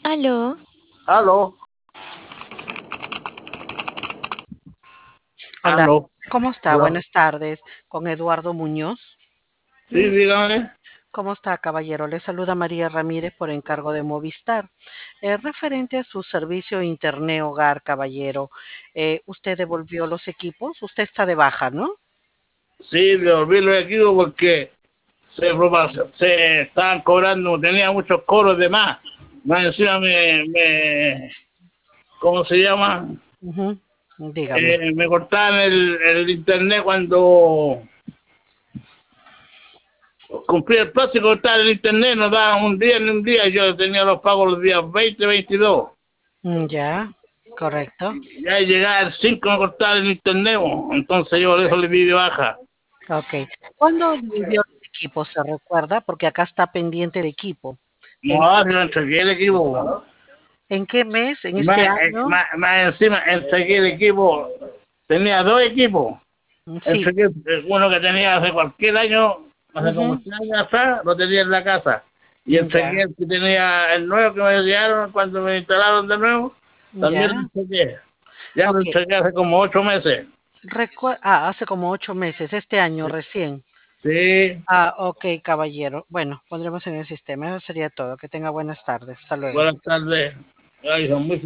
Aló, Aló, Hola, aló, ¿cómo está? aló. Buenas tardes, con Eduardo Muñoz. Sí, dígame. ¿Cómo está, caballero? Le saluda María Ramírez por encargo de Movistar. Referente a su servicio Internet Hogar, caballero, ¿usted devolvió los equipos? Usted está de baja, ¿no? Sí, devolví los equipos porque se estaban cobrando, tenía muchos cobros de más. Más encima ¿cómo se llama? Ujú. Dígame. Me cortaban el internet cuando cumplía el plazo y cortaban el internet, no daban un día ni un día. Yo tenía los pagos los días 20, 22. Ya, correcto. Ya llegaba el 5 me cortaban el internet, entonces yo eso le di de baja. Ok. ¿Cuándo devolvió los equipos? ¿Se recuerda? Porque acá está pendiente el equipo. ¿En, No, si no entregué el equipo. en qué mes? ¿En Y este año? más encima, entregué el equipo. Tenía dos equipos. Sí. Entregué uno que tenía hace cualquier año, hace como Ujú. 100 años atrás, lo tenía en la casa. Y entregué Ya, el que tenía el nuevo que me dieron cuando me instalaron de nuevo. También lo ya. entregué. Ya lo Ok. entregué hace como 8 meses. Hace como 8 meses, este año recién. Sí, Ok, caballero. Bueno, pondremos en el sistema. Eso sería todo. Que tenga buenas tardes. Hasta luego. buenas tardes. Ay, son muy